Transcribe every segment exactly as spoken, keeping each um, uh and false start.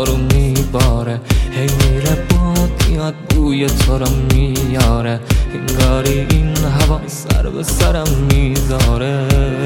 رو میباره، هی میره باد میاد بوی تو رو میاره، انگاری این هوا سر به سرم میذاره.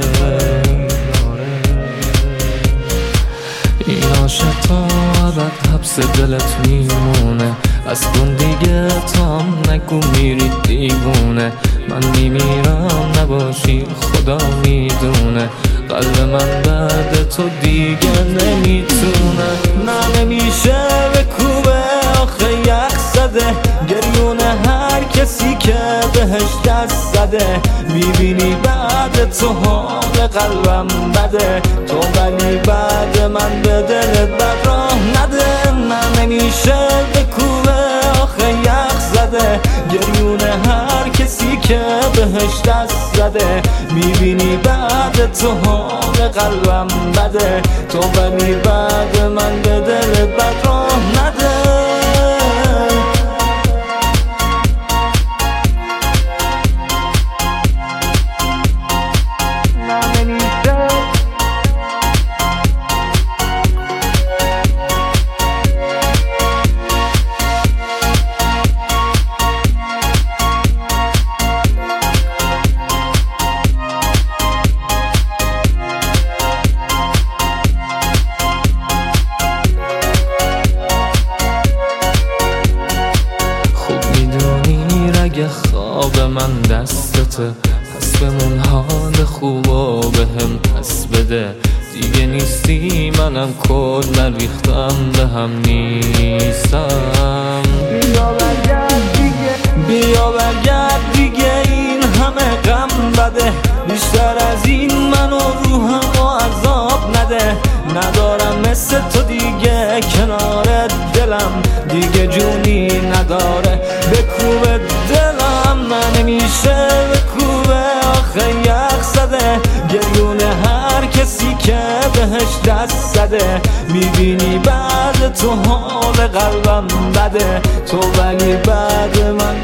این عاشق تا ابد حبس دلت میمونه، از کن دیگه تا هم نگو میری دیوونه. من میمیرم نباشی خدا میدونه، قلب من بعد تو دیگه نمیتونه. نه نمیشه بکوبه آخه یخ زده، گریونه هر کسی که بهش دست زده. میبینی بعد تو حال قلبم بده، تو ولی بعد من به دلت بد راه نده. نه نمیشه بکوبه آخه یخ زده، گریونه هر کسی که بهش دست زده. میبینی بعد تو حال قلبم بده، تو ولی بعد من به دلت بد راه نده. اگه خواب من دستته، پس بمون حال خوب و به هم پس بده. دیگه نیستی منم کل ریختم به هم نیستم. بیا برگرد دیگه، بیا برگرد دیگه، این همه غم بده. بیشتر از این منو روحم و عذاب نده. ندارم مثل تو دیگه کنار دلم، دیگه جونی نداره بکوبه دلم. من نمیشه بکوبه آخه یخ زده، گریونه هر کسی که بهش دست زده. میبینی بعد تو حال قلبم بده، تو ولی بعد من